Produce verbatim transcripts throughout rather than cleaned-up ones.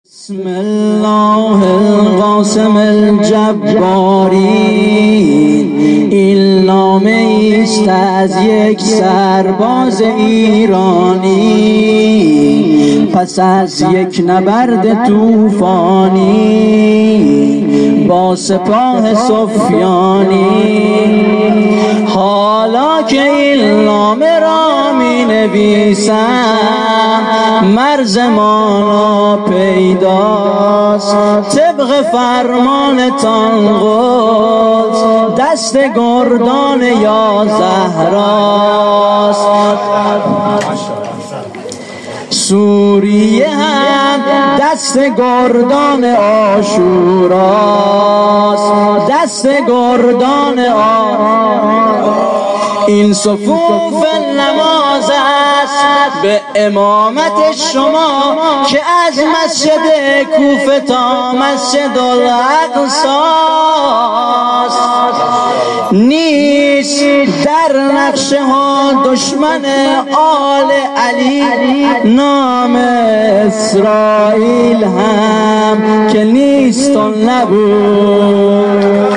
بسم الله القاسم الجباری، این نامه است از یک سرباز ایرانی پس از یک نبرد طوفانی با سپاه سفیانی. حالا که این نامه را می نویسم مرز ما پیداست، طبق فرمانتان قدس دست گردان یا زهراست. سوریه هم دست گردان عاشوراست، دست گردان عاشوراست. این صفوف نماز است به امامت شما که از مسجد کوفه تا مسجد الاقصاست. نیست در نقشه ها دشمن آل علی نام اسرائیل هم که نیست و نبود.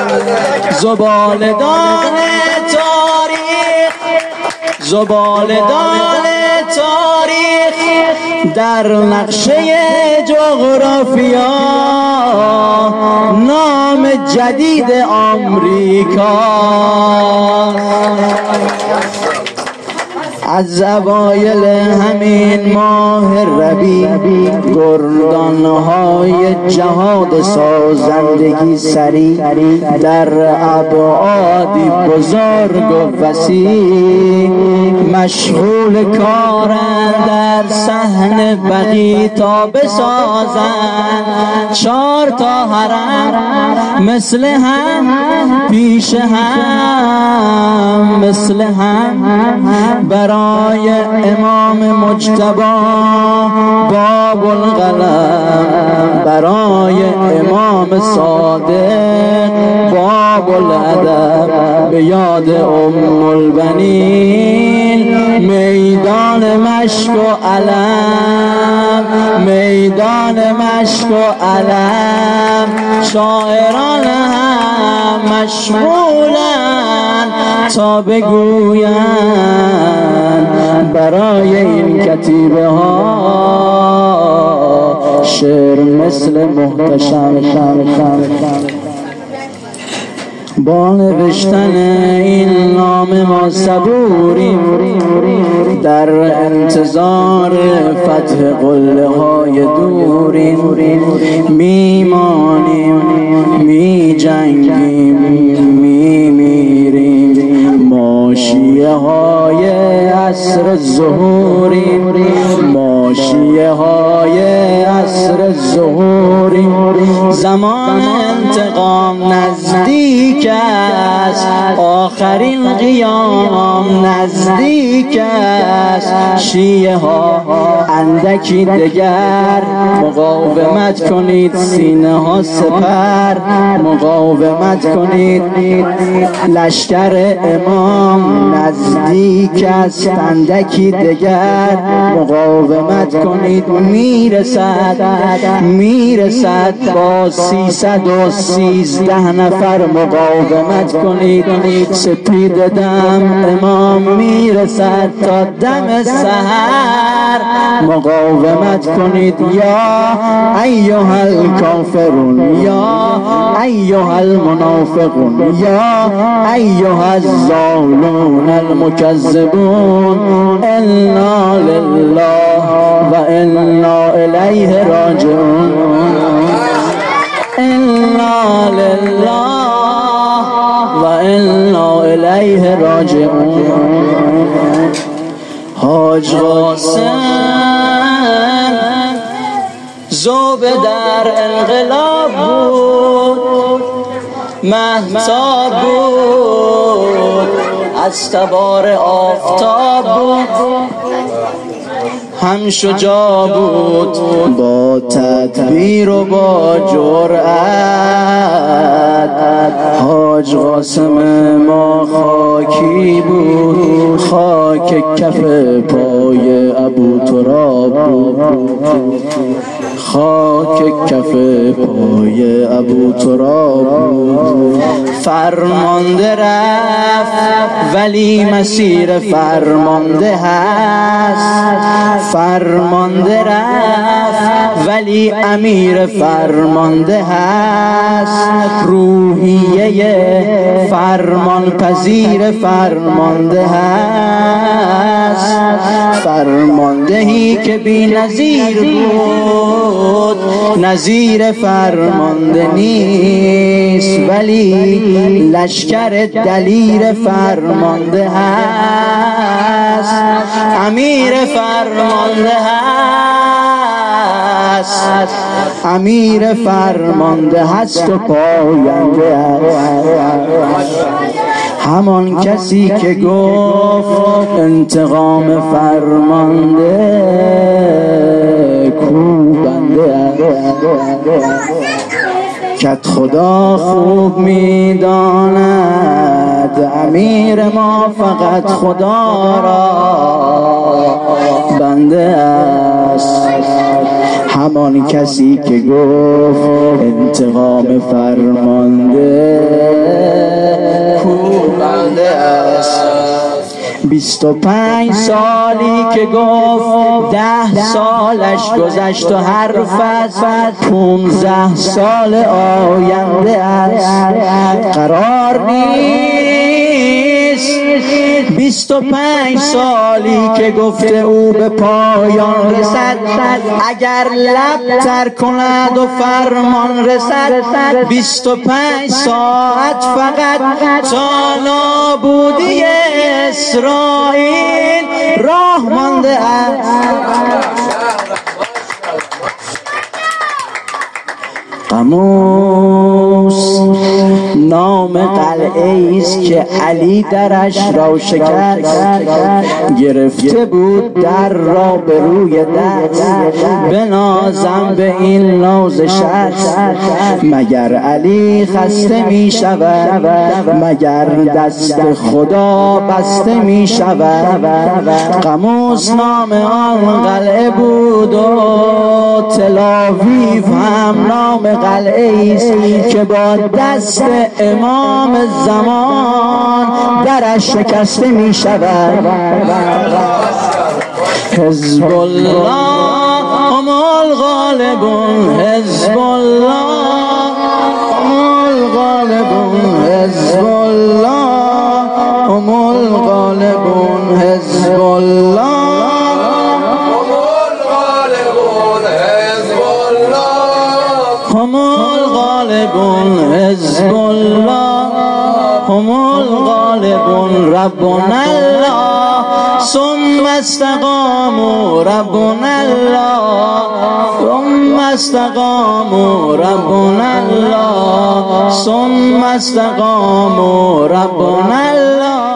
زبالدان تاریخ زبالدان تاریخ در نقشه جغرافیا نام جدید آمریکا. از اوایل همین ماه ربیع گردانهای جهاد سازندگی سریع در ابعادی بزرگ و وسیع مشغول کارند در صحن بقیع تا بسازند چهار تا حرم مثل هم پیش هم مثل هم برای امام مجتبی باب القلم، برای امام صادق باب الادب، به یاد ام البنین میدان مشک و علم، میدان مشک و علم. شاعران هم مشغولن تا بگویند برای این کتیبه ها شعر مثل محتشم. با نوشتن این نام ما صبوریم، در انتظار فتح قله های دوریم، میمانیم می جنگیم می میریم. ما شیعه های عصر ظهوریم، ما شیعه های عصر ظهوریم. زمان انتقام نزدیک است، آخرین قیام نزدیک است. شیعه ها اندکی دگر مقاومت کنید، سینه ها سپر مقاومت کنید. لشکر امام نزدیک است، اندکی دگر مقاومت کنید. میرسد میرسد با سیصد و سیزده نفر مقاومت کنید. سپید دم امام میرسد تا دم سحر مقاومت کنید. یا ایها الکافرون، یا ایها المنافقون، یا ایها الظالمون المکذبون، انا لله و انا الیه راجعون، انا لله و انا الیه راجعون. حاج قاسم ذوب در انقلاب بود، مهتاب بود، از تبار آفتاب بود، هم شجاع بود با تدبیر و با جرأت. حاج قاسم ما خاکی بود، خاک کف پای ابو تراب بود، خاک کف پای ابو تراب بود. فرمانده رفت ولی مسیر فرمانده هست، فرمانده رفت ولی امیر فرمانده هست، روحیه فرمان پذیر فرمانده هست، فرماندهی که بی نظیر بود نظیر فرمانده نیست، ولی لشکر دلیر فرمانده هست، امیر فرمانده هست، امیر فرمانده هست و پاینده هست. همان کسی که گفت انتقام فرمانده کوبنده کت خدا خوب میداند امیر ما فقط خدا را بنده است. همان کسی که گفت انتقام فرمانده کوبنده است. بیست و پنج سالی که گفت ده سالش گذشت و حرف از پونزده سال آینده است قرار نیست. بیست و پنج سالی که گفته او به پایان رسد، اگر لب تر کند و فرمان رسد، بیست و پنج ساعت فقط تا نابودی اسرائیل راه مانده است. قاموس نام قلعه است که علی درش را شکست، گرفته بود در را به روی دست، بنازم به این ناز شخص، مگر علی خسته می شود، مگر دست خدا بسته می شود. قاموس نام آن قلعه بود و تلاویف هم نام قلعه است که با دست امام زمان درش شکسته می شود. حزب الله هم الغالبون، حزب الله هم الغالبون، حزب الله هم الغالبون، حزب الله هم الغالبون، حزب الله هم الغالبون. ربنا الله ثم استقاموا، ربنا الله ثم استقاموا، ربنا الله ثم استقاموا، ربنا الله.